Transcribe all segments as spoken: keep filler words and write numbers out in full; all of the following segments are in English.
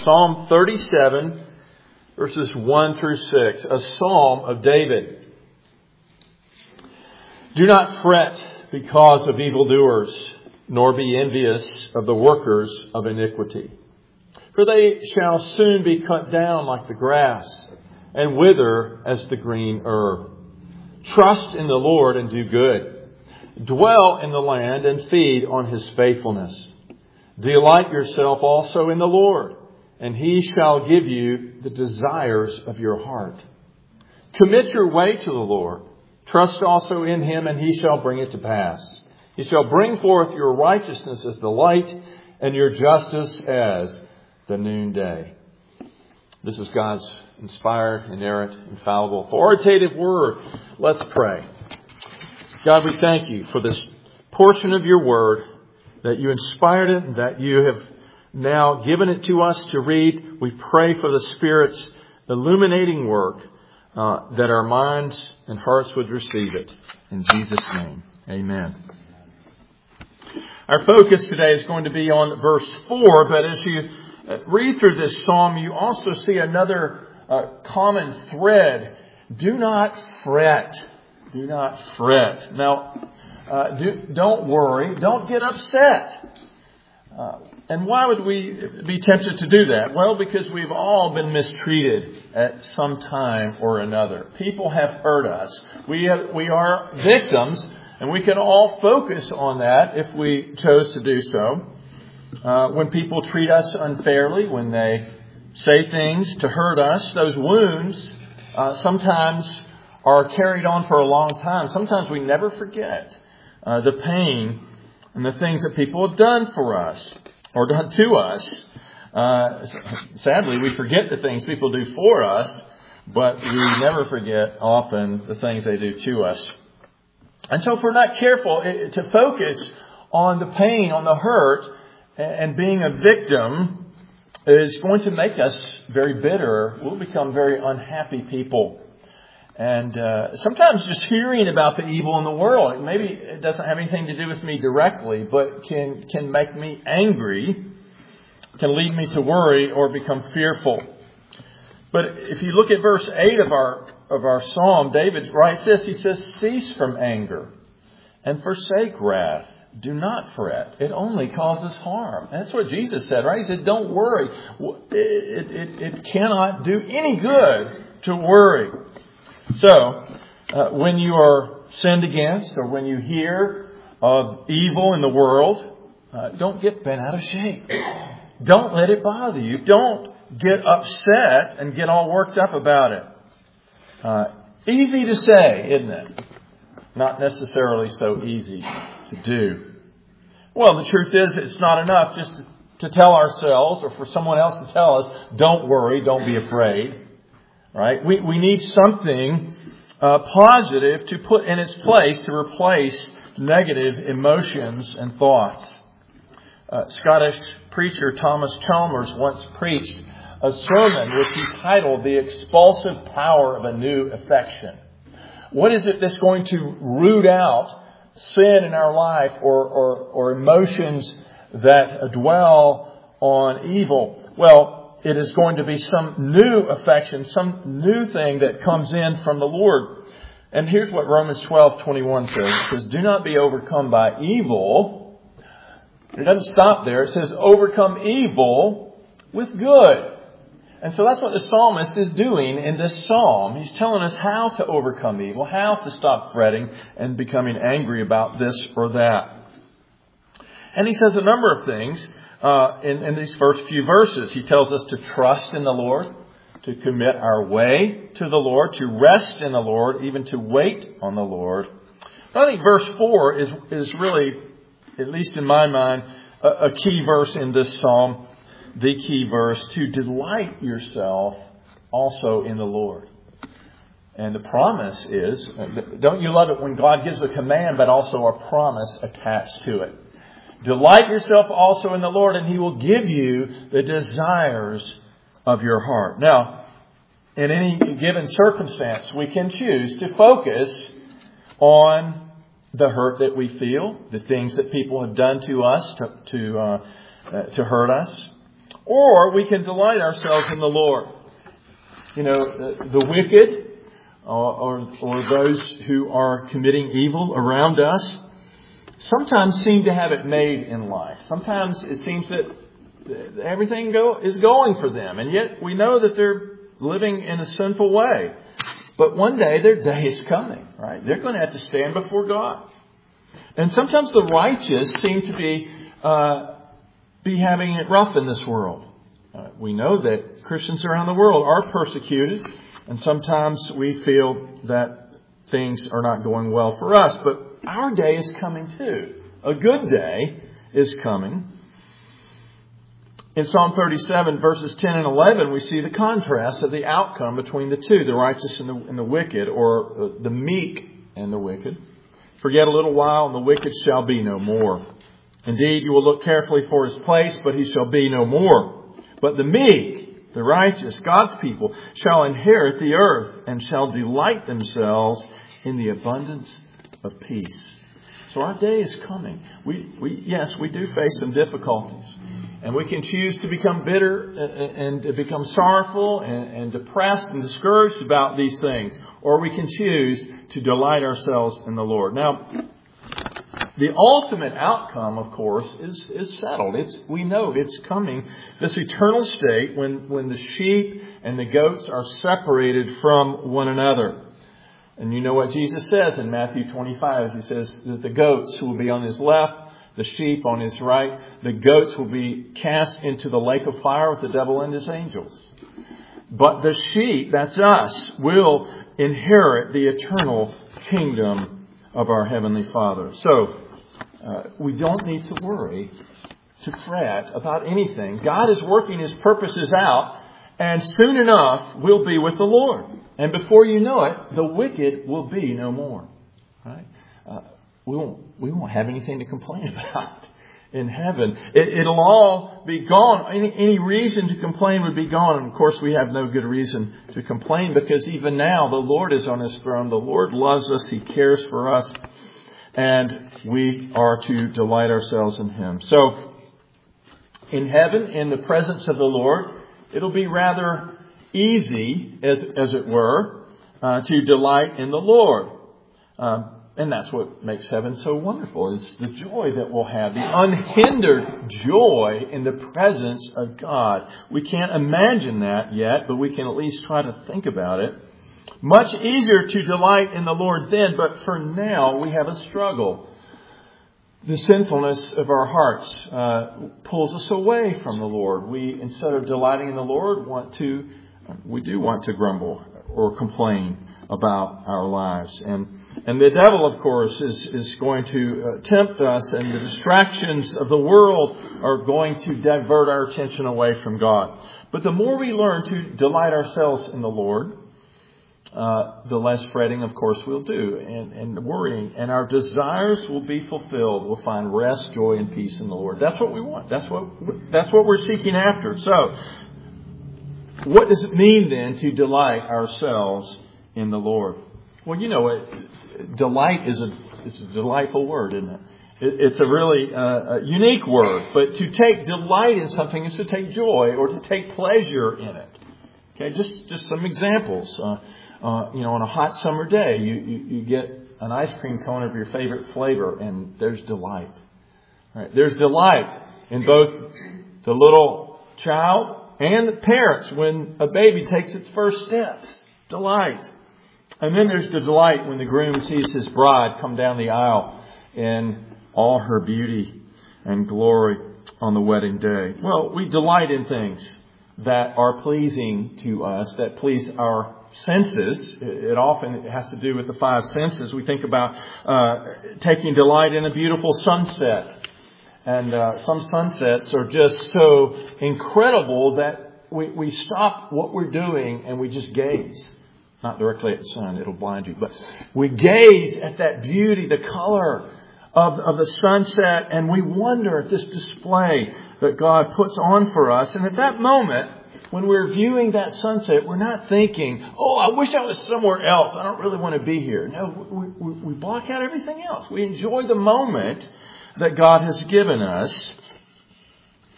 Psalm thirty-seven, verses one through six, a psalm of David. Do not fret because of evildoers, nor be envious of the workers of iniquity. For they shall soon be cut down like the grass, and wither as the green herb. Trust in the Lord and do good. Dwell in the land and feed on His faithfulness. Delight yourself also in the Lord, and He shall give you the desires of your heart. Commit your way to the Lord. Trust also in Him, and He shall bring it to pass. He shall bring forth your righteousness as the light, and your justice as the noonday. This is God's inspired, inerrant, infallible, authoritative word. Let's pray. God, we thank you for this portion of your word, that you inspired it, and that you have now given it to us to read. We pray for the Spirit's illuminating work, uh, that our minds and hearts would receive it. In Jesus' name, amen. Our focus today is going to be on verse four, but as you read through this psalm, you also see another uh, common thread. Do not fret. Do not fret. Now, uh, do, don't worry. Don't get upset. Uh, and why would we be tempted to do that? Well, because we've all been mistreated at some time or another. People have hurt us. We have, we are victims, and we can all focus on that if we chose to do so. Uh, when people treat us unfairly, when they say things to hurt us, those wounds uh, sometimes are carried on for a long time. Sometimes we never forget uh, the pain and the things that people have done for us or done to us. Uh, sadly, we forget the things people do for us, but we never forget often the things they do to us. And so if we're not careful to focus on the pain, on the hurt, and being a victim is going to make us very bitter. We'll become very unhappy people. And uh, sometimes just hearing about the evil in the world, maybe it doesn't have anything to do with me directly, but can can make me angry, can lead me to worry or become fearful. But if you look at verse eight of our of our psalm, David writes this. He says, "Cease from anger and forsake wrath. Do not fret. It only causes harm." And that's what Jesus said, right? He said, don't worry. It, it, it cannot do any good to worry. So, uh, when you are sinned against or when you hear of evil in the world, uh, don't get bent out of shape. Don't let it bother you. Don't get upset and get all worked up about it. Uh, easy to say, isn't it? Not necessarily so easy to do. Well, the truth is, it's not enough just to, to tell ourselves or for someone else to tell us, don't worry, don't be afraid. Right? We we need something uh, positive to put in its place to replace negative emotions and thoughts. Uh, Scottish preacher Thomas Chalmers once preached a sermon which he titled "The Expulsive Power of a New Affection." What is it that's going to root out sin in our life or, or, or emotions that dwell on evil? Well, it is going to be some new affection, some new thing that comes in from the Lord. And here's what Romans twelve twenty-one says. It says, "Do not be overcome by evil." It doesn't stop there. It says, "Overcome evil with good." And so that's what the psalmist is doing in this psalm. He's telling us how to overcome evil, how to stop fretting and becoming angry about this or that. And he says a number of things uh, in, in these first few verses. He tells us to trust in the Lord, to commit our way to the Lord, to rest in the Lord, even to wait on the Lord. But I think verse four is, is really, at least in my mind, a, a key verse in this psalm. The key verse, to delight yourself also in the Lord. And the promise is, don't you love it when God gives a command, but also a promise attached to it? Delight yourself also in the Lord, and He will give you the desires of your heart. Now, in any given circumstance, we can choose to focus on the hurt that we feel, the things that people have done to us to, to, uh, uh, to hurt us. Or we can delight ourselves in the Lord. You know, the, the wicked or, or, or those who are committing evil around us sometimes seem to have it made in life. Sometimes it seems that everything go, is going for them. And yet we know that they're living in a sinful way. But one day their day is coming, right? They're going to have to stand before God. And sometimes the righteous seem to be uh, be having it rough in this world. Uh, we know that Christians around the world are persecuted. And sometimes we feel that things are not going well for us. But our day is coming too. A good day is coming. In Psalm thirty-seven, verses ten and eleven, we see the contrast of the outcome between the two, the righteous and the, and the wicked, or the meek and the wicked. Forget a little while, and the wicked shall be no more. Indeed, you will look carefully for his place, but he shall be no more. But the meek, the righteous, God's people, shall inherit the earth and shall delight themselves in the abundance of peace. So our day is coming. We, we, yes, we do face some difficulties. And we can choose to become bitter and to become sorrowful and, and depressed and discouraged about these things. Or we can choose to delight ourselves in the Lord. Now, the ultimate outcome, of course, is, is settled. It's, we know it's coming. This eternal state when, when the sheep and the goats are separated from one another. And you know what Jesus says in Matthew twenty-five. He says that the goats will be on his left, the sheep on his right. The goats will be cast into the lake of fire with the devil and his angels. But the sheep, that's us, will inherit the eternal kingdom of our Heavenly Father. So, uh, we don't need to worry, to fret about anything. God is working His purposes out, and soon enough we'll be with the Lord. And before you know it, the wicked will be no more. Right? Uh, we won't, we won't have anything to complain about in heaven. It, it'll all be gone. Any, any reason to complain would be gone. And of course, we have no good reason to complain because even now the Lord is on His throne. The Lord loves us. He cares for us. And we are to delight ourselves in Him. So, in heaven, in the presence of the Lord, it'll be rather easy, as as it were, uh, to delight in the Lord. Um, and that's what makes heaven so wonderful, is the joy that we'll have, the unhindered joy in the presence of God. We can't imagine that yet, but we can at least try to think about it. Much easier to delight in the Lord then, but for now we have a struggle. The sinfulness of our hearts uh, pulls us away from the Lord. We, instead of delighting in the Lord, want to, we do want to grumble or complain about our lives. And and the devil, of course, is, is going to uh, tempt us, and the distractions of the world are going to divert our attention away from God. But the more we learn to delight ourselves in the Lord, Uh, the less fretting, of course, we'll do, and, and worrying. And our desires will be fulfilled. We'll find rest, joy, and peace in the Lord. That's what we want. That's what that's what we're seeking after. So, what does it mean then to delight ourselves in the Lord? Well, you know, it, delight is a it's a delightful word, isn't it? it it's a really uh, a unique word. But to take delight in something is to take joy or to take pleasure in it. Okay, just just some examples. Uh, Uh, you know, on a hot summer day, you, you, you get an ice cream cone of your favorite flavor, and there's delight. Right? There's delight in both the little child and the parents when a baby takes its first steps. Delight. And then there's the delight when the groom sees his bride come down the aisle in all her beauty and glory on the wedding day. Well, we delight in things that are pleasing to us, that please our senses. It often has to do with the five senses. We think about uh, taking delight in a beautiful sunset. And uh, some sunsets are just so incredible that we, we stop what we're doing and we just gaze. Not directly at the sun, it'll blind you. But we gaze at that beauty, the color of, of the sunset, and we wonder at this display that God puts on for us. And at that moment, when we're viewing that sunset, we're not thinking, oh, I wish I was somewhere else. I don't really want to be here. No, we, we, we block out everything else. We enjoy the moment that God has given us.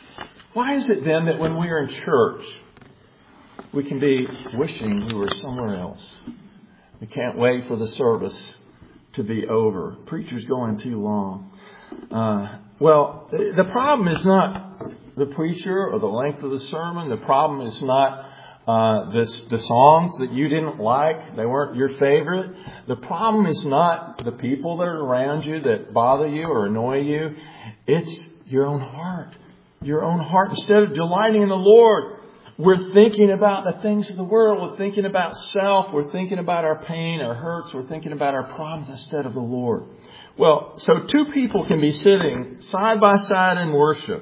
Why is it then that when we are in church, we can be wishing we were somewhere else? We can't wait for the service to be over. Preacher's going too long. Uh, well, the problem is not the preacher or the length of the sermon. The problem is not uh, this, the songs that you didn't like. They weren't your favorite. The problem is not the people that are around you that bother you or annoy you. It's your own heart. Your own heart. Instead of delighting in the Lord, we're thinking about the things of the world. We're thinking about self. We're thinking about our pain, our hurts. We're thinking about our problems instead of the Lord. Well, so two people can be sitting side by side in worship.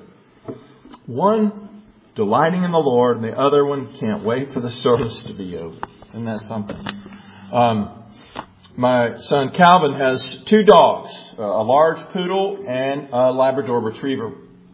One delighting in the Lord, and the other one can't wait for the service to be over. Isn't that something? Um, my son Calvin has two dogs, a large poodle and a Labrador retriever.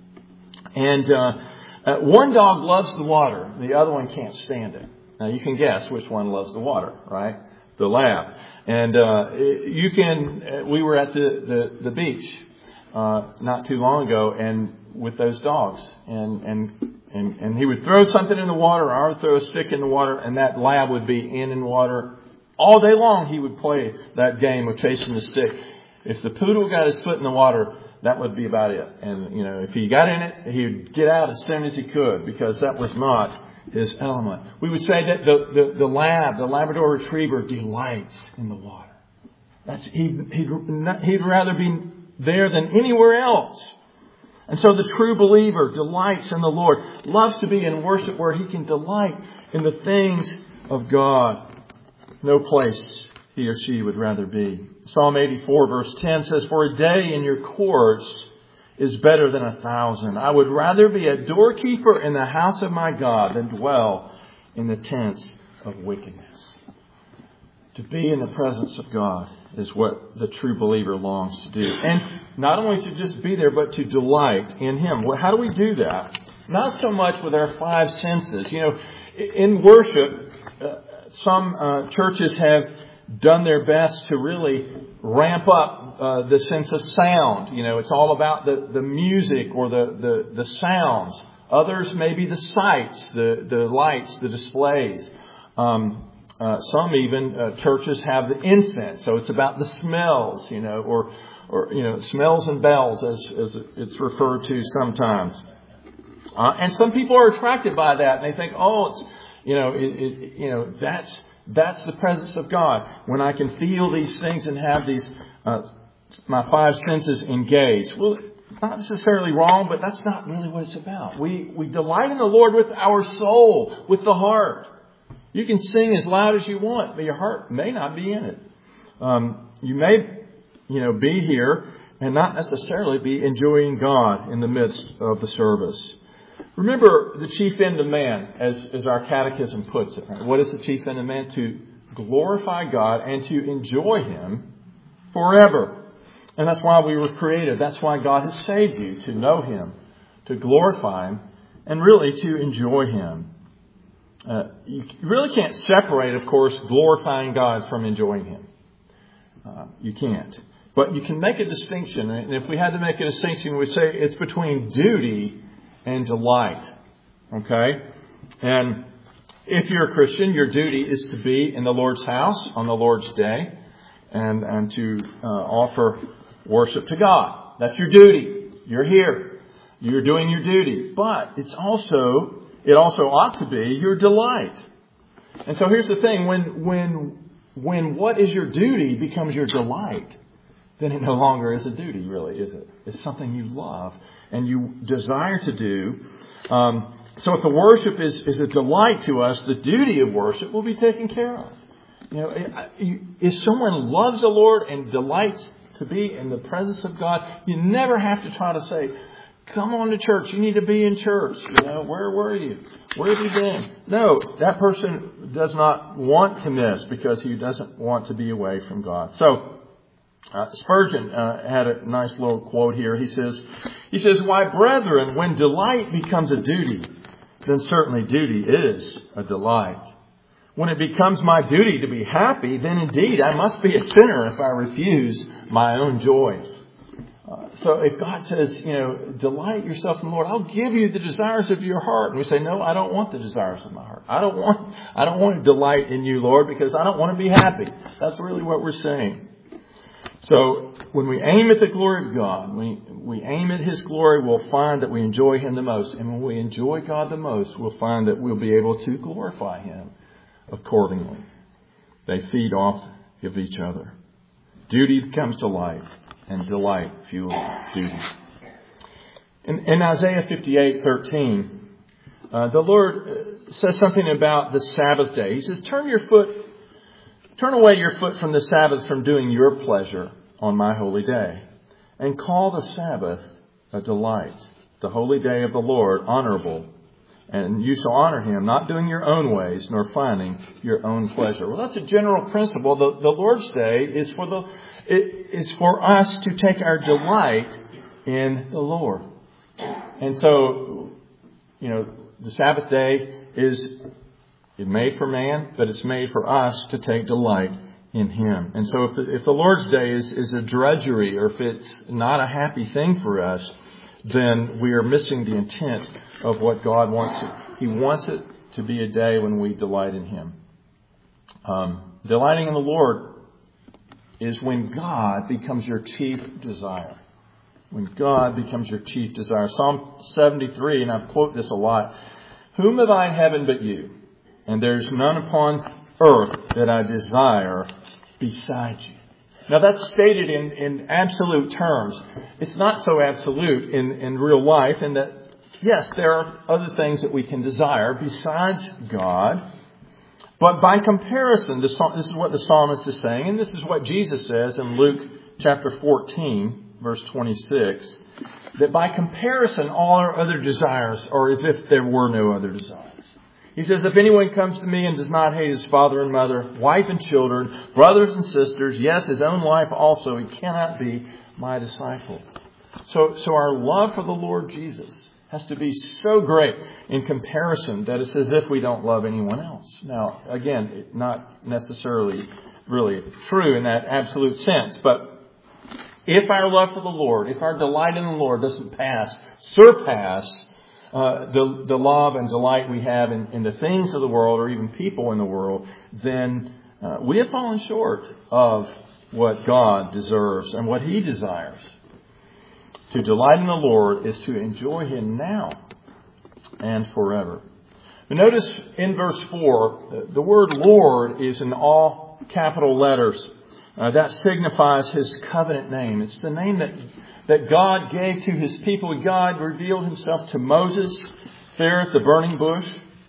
And uh, uh, one dog loves the water. The other one can't stand it. Now, you can guess which one loves the water, right? The lab. And uh, you can. We were at the, the, the beach uh, not too long ago, and with those dogs, and, and and and he would throw something in the water, or I would throw a stick in the water, and that lab would be in in water all day long. He would play that game of chasing the stick. If the poodle got his foot in the water, that would be about it. And you know, if he got in it, he would get out as soon as he could, because that was not his element. We would say that the, the, the lab, the Labrador Retriever, delights in the water. That's, he'd, he'd, he'd rather be there than anywhere else. And so the true believer delights in the Lord, loves to be in worship where he can delight in the things of God. No place he or she would rather be. Psalm eighty-four verse ten says, "For a day in your courts is better than a thousand. I would rather be a doorkeeper in the house of my God than dwell in the tents of wickedness." To be in the presence of God is what the true believer longs to do. And not only to just be there, but to delight in Him. Well, how do we do that? Not so much with our five senses. You know, in worship, uh, some uh, churches have done their best to really ramp up uh, the sense of sound. You know, it's all about the, the music or the, the, the sounds. Others maybe the sights, the, the lights, the displays. Um, uh, some even uh, churches have the incense, so it's about the smells, you know, or or you know, smells and bells as as it's referred to sometimes. Uh, and some people are attracted by that, and they think, oh, it's you know, it, it, you know, that's. That's the presence of God. When I can feel these things and have these, uh, my five senses engaged. Well, not necessarily wrong, but that's not really what it's about. We, we delight in the Lord with our soul, with the heart. You can sing as loud as you want, but your heart may not be in it. Um, you may, you know, be here and not necessarily be enjoying God in the midst of the service. Remember the chief end of man, as, as our catechism puts it. Right? What is the chief end of man? To glorify God and to enjoy Him forever. And that's why we were created. That's why God has saved you, to know Him, to glorify Him, and really to enjoy Him. Uh, you really can't separate, of course, glorifying God from enjoying Him. Uh, you can't. But you can make a distinction. And if we had to make a distinction, we'd say it's between duty and delight. Okay? And if you're a Christian, your duty is to be in the Lord's house on the Lord's day and, and to uh, offer worship to God. That's your duty. You're here. You're doing your duty. But it's also, it also ought to be your delight. And so here's the thing. When, when, when what is your duty becomes your delight, then it no longer is a duty, really, is it? It's something you love and you desire to do. Um, so if the worship is, is a delight to us, the duty of worship will be taken care of. You know, if someone loves the Lord and delights to be in the presence of God, you never have to try to say, come on to church. You need to be in church. You know, where were you? Where have you been? No, that person does not want to miss because he doesn't want to be away from God. So, Uh, Spurgeon uh, had a nice little quote here. He says, he says, "Why, brethren, when delight becomes a duty, then certainly duty is a delight. When it becomes my duty to be happy, then indeed I must be a sinner if I refuse my own joys." Uh, so if God says, you know, delight yourself in the Lord, I'll give you the desires of your heart. And we say, no, I don't want the desires of my heart. I don't want, I don't want to delight in you, Lord, because I don't want to be happy. That's really what we're saying. So when we aim at the glory of God, we, we aim at His glory, we'll find that we enjoy Him the most. And when we enjoy God the most, we'll find that we'll be able to glorify Him accordingly. They feed off of each other. Duty comes to life, and delight fuels duty. In, in Isaiah fifty-eight thirteen, uh, the Lord says something about the Sabbath day. He says, turn your foot Turn away your foot from the Sabbath from doing your pleasure on my holy day, and call the Sabbath a delight, the holy day of the Lord honorable. And you shall honor Him, not doing your own ways, nor finding your own pleasure. Well, that's a general principle. The, the Lord's Day is for the it is for us to take our delight in the Lord. And so, you know, the Sabbath day is It's made for man, but it's made for us to take delight in Him. And so if the, if the Lord's Day is, is a drudgery, or if it's not a happy thing for us, then we are missing the intent of what God wants to. He wants it to be a day when we delight in Him. Um, delighting in the Lord is when God becomes your chief desire. When God becomes your chief desire. Psalm seventy-three, and I quote this a lot. Whom have I in heaven but you? And there's none upon earth that I desire besides you. Now that's stated in, in absolute terms. It's not so absolute in, in real life, in that, yes, there are other things that we can desire besides God. But by comparison, this is what the psalmist is saying, and this is what Jesus says in Luke chapter fourteen, verse twenty-six, that by comparison, all our other desires are as if there were no other desires. He says, if anyone comes to me and does not hate his father and mother, wife and children, brothers and sisters, yes, his own life also, he cannot be my disciple. So, so our love for the Lord Jesus has to be so great in comparison that it's as if we don't love anyone else. Now, again, not necessarily really true in that absolute sense, but if our love for the Lord, if our delight in the Lord doesn't pass, surpass Uh, the, the love and delight we have in, in the things of the world, or even people in the world, then uh, we have fallen short of what God deserves and what He desires. To delight in the Lord is to enjoy Him now and forever. But notice in verse four, the word Lord is in all capital letters. Uh, that signifies His covenant name. It's the name that that God gave to His people. God revealed Himself to Moses there at the burning bush.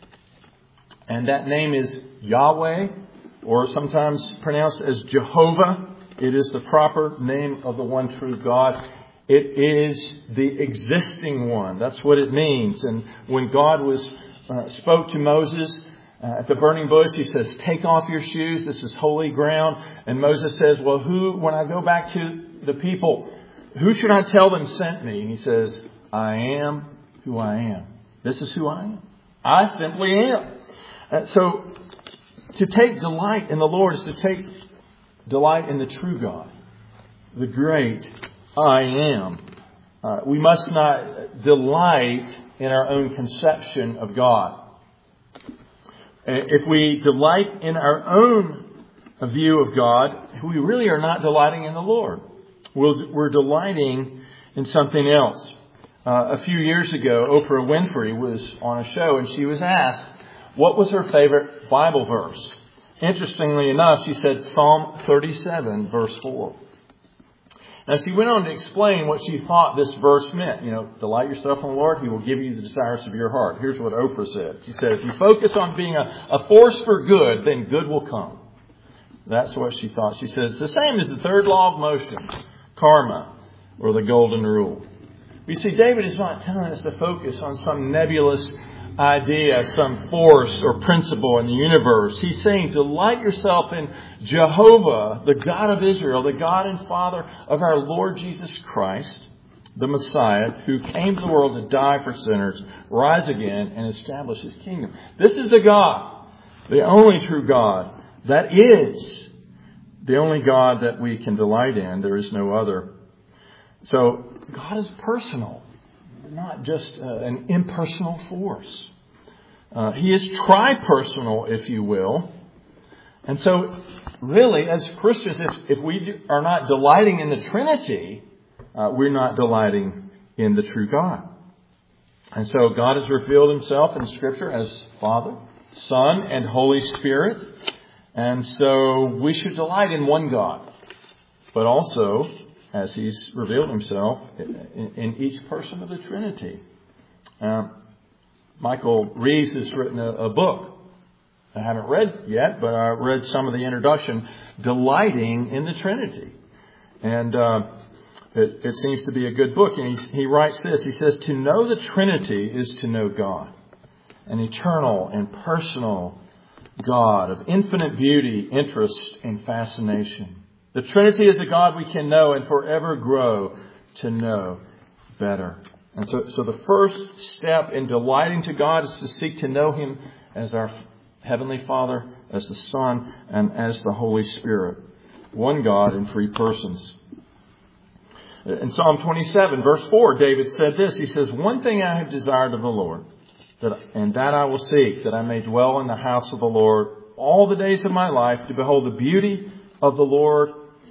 And that name is Yahweh, or sometimes pronounced as Jehovah. It is the proper name of the one true God. It is the existing one. That's what it means. And when God was uh, spoke to Moses uh, at the burning bush, He says, take off your shoes. This is holy ground. And Moses says, well, who, when I go back to the people, who should I tell them sent me? And He says, I am who I am. This is who I am. I simply am. Uh, so to take delight in the Lord is to take delight in the true God, the great I am. Uh, we must not delight in our own conception of God. If we delight in our own view of God, we really are not delighting in the Lord. We're delighting in something else. Uh, a few years ago, Oprah Winfrey was on a show, and she was asked what was her favorite Bible verse. Interestingly enough, she said Psalm thirty-seven, verse four. Now, she went on to explain what she thought this verse meant. You know, delight yourself in the Lord, He will give you the desires of your heart. Here's what Oprah said. She said, if you focus on being a, a force for good, then good will come. That's what she thought. She said, it's the same as the third law of motion, karma, or the golden rule. You see, David is not telling us to focus on some nebulous idea, some force or principle in the universe. He's saying, delight yourself in Jehovah, the God of Israel, the God and Father of our Lord Jesus Christ, the Messiah, who came to the world to die for sinners, rise again, and establish His kingdom. This is the God, the only true God, that is the only God that we can delight in. There is no other. So God is personal, not just uh, an impersonal force. Uh, he is tri-personal, if you will. And so, really, as Christians, if, if we do, are not delighting in the Trinity, uh, we're not delighting in the true God. And so God has revealed himself in Scripture as Father, Son, and Holy Spirit. And so we should delight in one God, but also, as he's revealed himself, in, in each person of the Trinity. Um, Michael Reeves has written a, a book I haven't read yet, but I read some of the introduction, Delighting in the Trinity. And uh, it, it seems to be a good book. And he, he writes this. He says, to know the Trinity is to know God, an eternal and personal God of infinite beauty, interest, and fascination. The Trinity is a God we can know and forever grow to know better. And so, so the first step in delighting to God is to seek to know him as our Heavenly Father, as the Son, and as the Holy Spirit. One God in three persons. In Psalm twenty-seven, verse four, David said this. He says, one thing I have desired of the Lord, that, and that I will seek, that I may dwell in the house of the Lord all the days of my life, to behold the beauty of the Lord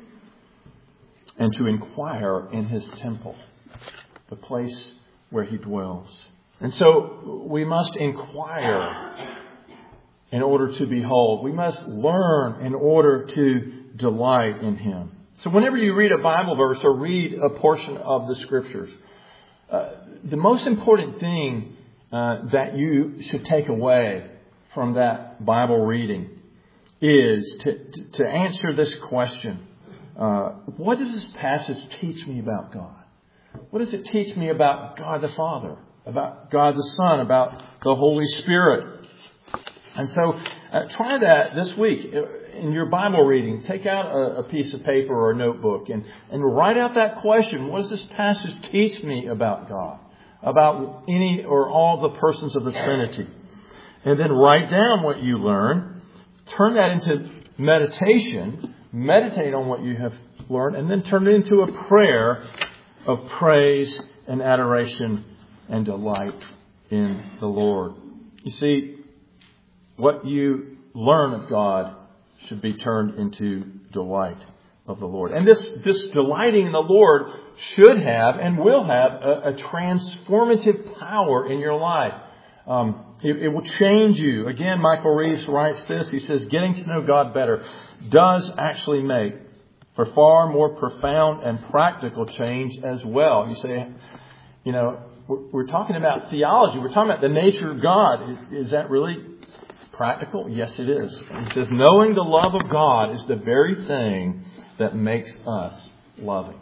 and to inquire in his temple, the place where he dwells. And so we must inquire in order to behold. We must learn in order to delight in him. So whenever you read a Bible verse or read a portion of the Scriptures, uh, the most important thing uh, that you should take away from that Bible reading is to, to, to answer this question. Uh, what does this passage teach me about God? What does it teach me about God the Father, about God the Son, about the Holy Spirit? And so uh, try that this week in your Bible reading. Take out a, a piece of paper or a notebook and, and write out that question. What does this passage teach me about God, about any or all the persons of the Trinity? And then write down what you learn. Turn that into meditation. Meditate on what you have learned. And then turn it into a prayer of praise and adoration and delight in the Lord. You see, what you learn of God should be turned into delight of the Lord. And this, this delighting in the Lord should have and will have a, a transformative power in your life. Um, it, it will change you. Again, Michael Reeves writes this. He says, getting to know God better does actually make for far more profound and practical change as well. You say, you know, we're, we're talking about theology. We're talking about the nature of God. Is, is that really practical? Yes, it is. He says, knowing the love of God is the very thing that makes us loving.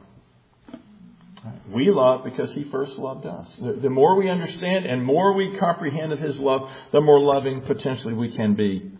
We love because he first loved us. The more we understand and more we comprehend of his love, the more loving potentially we can be.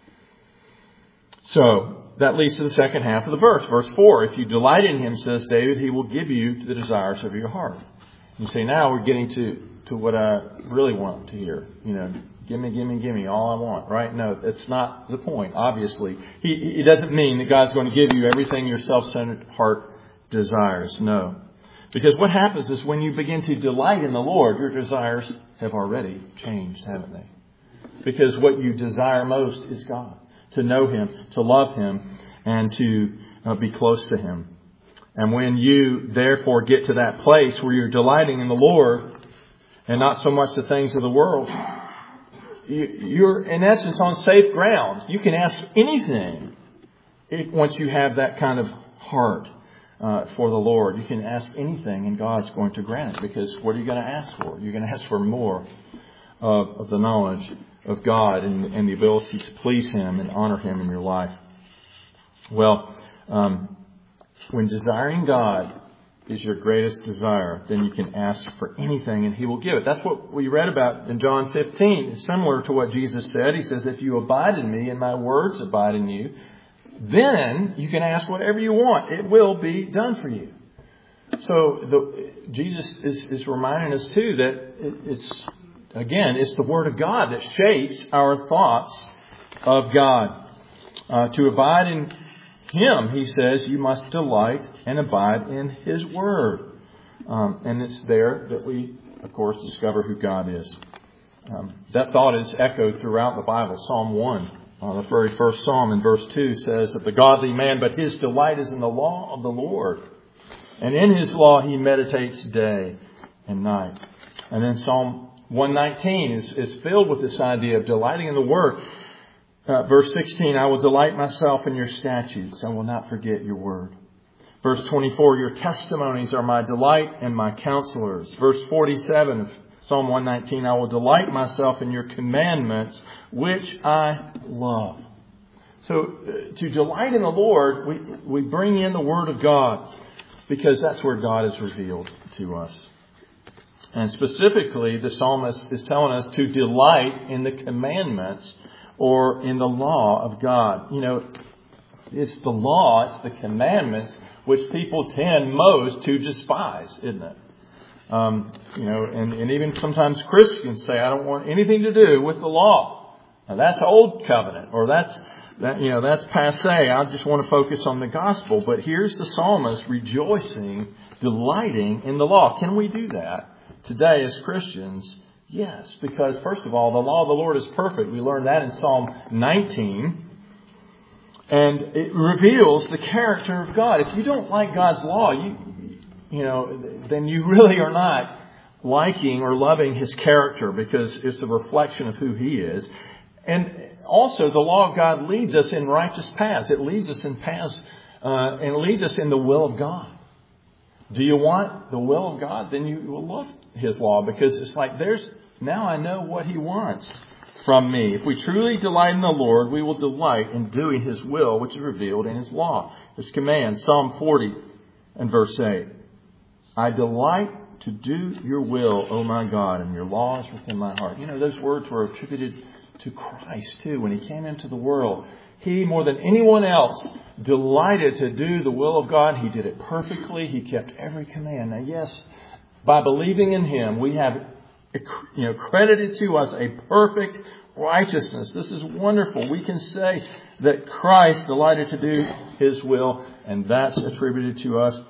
So that leads to the second half of the verse. Verse four, if you delight in him, says David, he will give you the desires of your heart. You say, now we're getting to, to what I really want to hear. You know, give me, give me, give me all I want, right? No, that's not the point, obviously. He, he doesn't mean that God's going to give you everything your self-centered heart desires. No. Because what happens is when you begin to delight in the Lord, your desires have already changed, haven't they? Because what you desire most is God. To know him, to love him, and to uh, be close to him. And when you therefore get to that place where you're delighting in the Lord and not so much the things of the world, you, you're in essence on safe ground. You can ask anything if, once you have that kind of heart uh, for the Lord. You can ask anything and God's going to grant it. Because what are you going to ask for? You're going to ask for more of, of the knowledge of God and, and the ability to please him and honor him in your life. Well, um, when desiring God is your greatest desire, then you can ask for anything and he will give it. That's what we read about in John fifteen. It's similar to what Jesus said. He says, if you abide in me and my words abide in you, then you can ask whatever you want. It will be done for you. So the, Jesus is, is reminding us too that it, it's Again, it's the Word of God that shapes our thoughts of God. Uh, to abide in him, he says, you must delight and abide in his Word. Um, and it's there that we, of course, discover who God is. Um, that thought is echoed throughout the Bible. Psalm one, uh, the very first Psalm in verse two says that the godly man, but his delight is in the law of the Lord. And in his law he meditates day and night. And then Psalm one nineteen is, is filled with this idea of delighting in the Word. Uh, verse sixteen, I will delight myself in your statutes. I will not forget your word. Verse twenty-four, your testimonies are my delight and my counselors. Verse forty-seven of Psalm one nineteen, I will delight myself in your commandments, which I love. So uh, to delight in the Lord, we, we bring in the Word of God because that's where God is revealed to us. And specifically, the psalmist is telling us to delight in the commandments or in the law of God. You know, it's the law, it's the commandments which people tend most to despise, isn't it? Um, you know, and, and even sometimes Christians say, I don't want anything to do with the law. Now, that's old covenant, or that's, that, you know, that's passé. I just want to focus on the gospel. But here's the psalmist rejoicing, delighting in the law. Can we do that today as Christians? Yes, because first of all, the law of the Lord is perfect. We learned that in Psalm nineteen. And it reveals the character of God. If you don't like God's law, you, you know, then you really are not liking or loving His character, because it's a reflection of who He is. And also, the law of God leads us in righteous paths. It leads us in paths, uh, and it leads us in the will of God. Do you want the will of God? Then you will love His law, because it's like there's, now I know what He wants from me. If we truly delight in the Lord, we will delight in doing His will, which is revealed in His law, His command. Psalm forty and verse eight. I delight to do your will, O my God, and your law is within my heart. You know, those words were attributed to Christ too. When He came into the world, He, more than anyone else, delighted to do the will of God. He did it perfectly. He kept every command. Now, yes, by believing in Him, we have, you know, credited to us a perfect righteousness. This is wonderful. We can say that Christ delighted to do His will, and that's attributed to us.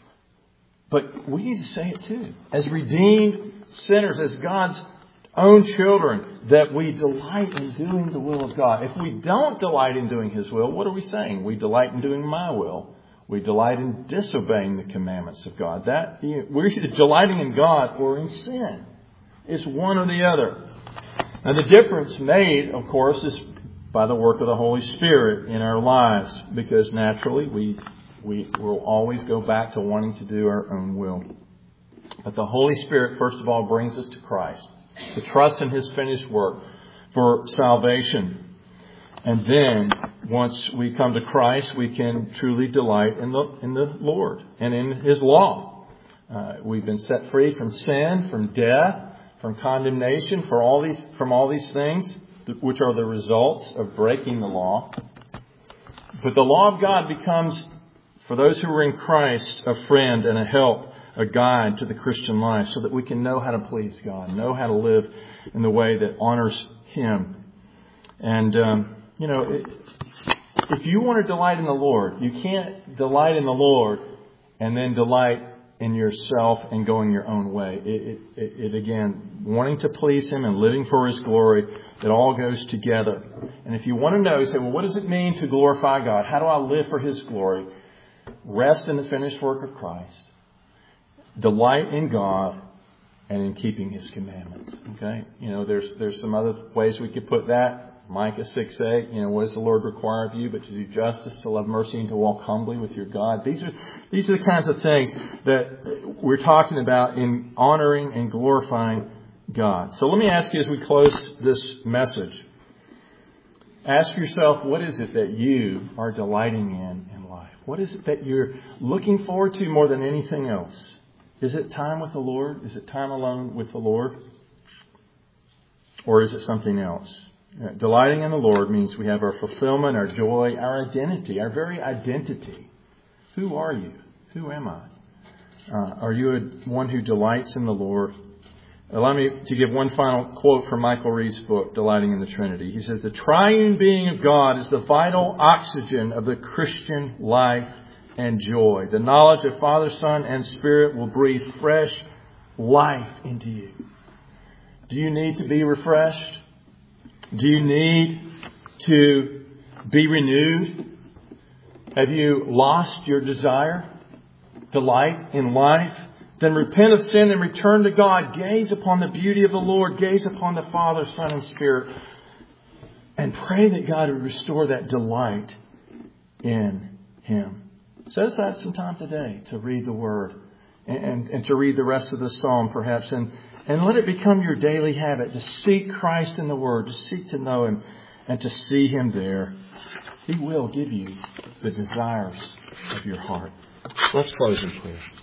But we need to say it too. As redeemed sinners, as God's own children, that we delight in doing the will of God. If we don't delight in doing His will, what are we saying? We delight in doing my will. We delight in disobeying the commandments of God. That we're either delighting in God or in sin. It's one or the other. Now, the difference made, of course, is by the work of the Holy Spirit in our lives, because naturally we we will always go back to wanting to do our own will. But the Holy Spirit, first of all, brings us to Christ, to trust in His finished work for salvation. And then, once we come to Christ, we can truly delight in the in the Lord and in His law. Uh, we've been set free from sin, from death, from condemnation, for all these from all these things, which are the results of breaking the law. But the law of God becomes, for those who are in Christ, a friend and a help, a guide to the Christian life, so that we can know how to please God, know how to live in the way that honors Him. And, um, you know, it, if you want to delight in the Lord, you can't delight in the Lord and then delight in yourself and going your own way. It, it, it again, wanting to please Him and living for His glory, it all goes together. And if you want to know, you say, well, what does it mean to glorify God? How do I live for His glory? Rest in the finished work of Christ. Delight in God and in keeping His commandments. Okay? You know, there's there's some other ways we could put that. Micah six eight, you know, what does the Lord require of you but to do justice, to love mercy, and to walk humbly with your God? These are these are the kinds of things that we're talking about in honoring and glorifying God. So let me ask you as we close this message, ask yourself, what is it that you are delighting in in life? What is it that you're looking forward to more than anything else? Is it time with the Lord? Is it time alone with the Lord? Or is it something else? Delighting in the Lord means we have our fulfillment, our joy, our identity, our very identity. Who are you? Who am I? Uh, are you a, one who delights in the Lord? Allow me to give one final quote from Michael Reed's book, Delighting in the Trinity. He says, the triune being of God is the vital oxygen of the Christian life and joy. The knowledge of Father, Son, and Spirit will breathe fresh life into you. Do you need to be refreshed? Do you need to be renewed? Have you lost your desire, delight in life? Then repent of sin and return to God. Gaze upon the beauty of the Lord. Gaze upon the Father, Son, and Spirit. And pray that God would restore that delight in Him. Set aside some time today to read the Word and, and to read the rest of the Psalm perhaps. And, and let it become your daily habit to seek Christ in the Word, to seek to know Him and to see Him there. He will give you the desires of your heart. Let's close in prayer.